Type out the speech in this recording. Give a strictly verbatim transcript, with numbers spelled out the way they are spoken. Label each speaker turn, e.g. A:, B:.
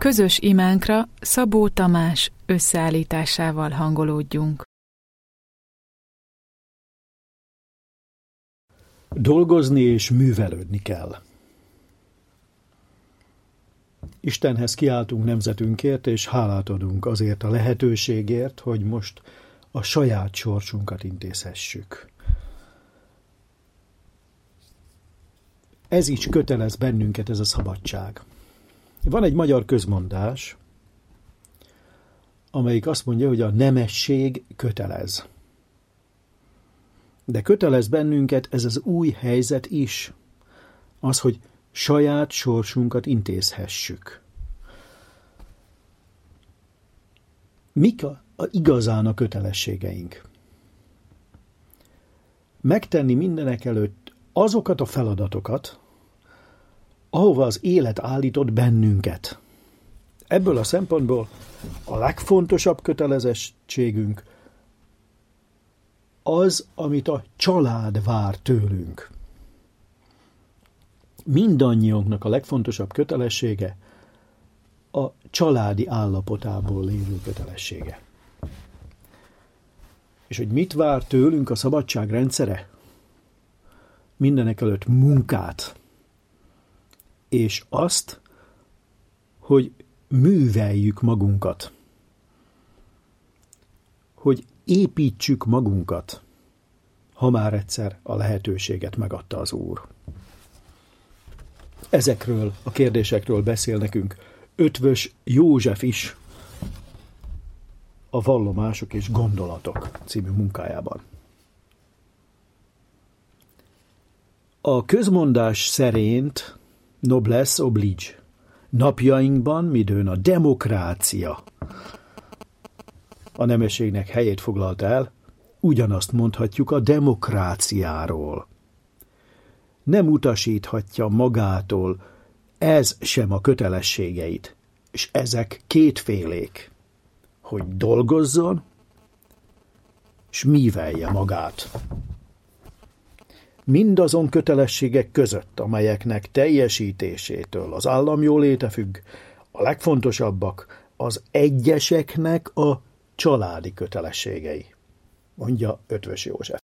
A: Közös imánkra Szabó Tamás összeállításával hangolódjunk.
B: Dolgozni és művelődni kell. Istenhez kiáltunk nemzetünkért, és hálát adunk azért a lehetőségért, hogy most a saját sorsunkat intézhessük. Ez is kötelez bennünket, ez a szabadság. Van egy magyar közmondás, amelyik azt mondja, hogy a nemesség kötelez. De kötelez bennünket ez az új helyzet is, az, hogy saját sorsunkat intézhessük. Mik a, a igazán a kötelességeink? Megtenni mindenek előtt azokat a feladatokat, ahova az élet állított bennünket. Ebből a szempontból a legfontosabb kötelezettségünk az, amit a család vár tőlünk. Mindannyiunknak a legfontosabb kötelessége a családi állapotából lévő kötelessége. És hogy mit vár tőlünk a szabadság rendszere? Mindenek előtt munkát, és azt, hogy műveljük magunkat, hogy építsük magunkat, ha már egyszer a lehetőséget megadta az Úr. Ezekről a kérdésekről beszél nekünk Eötvös József is a Vallomások és gondolatok című munkájában. A közmondás szerint noblesse oblige. Napjainkban, midőn a demokrácia a nemességnek helyét foglalta el, ugyanazt mondhatjuk a demokráciáról. Nem utasíthatja magától ez sem a kötelességeit, és ezek kétfélék, hogy dolgozzon, és művelje magát. Mindazon kötelességek között, amelyeknek teljesítésétől az állam jóléte függ, a legfontosabbak az egyeseknek a családi kötelességei, mondja Eötvös József.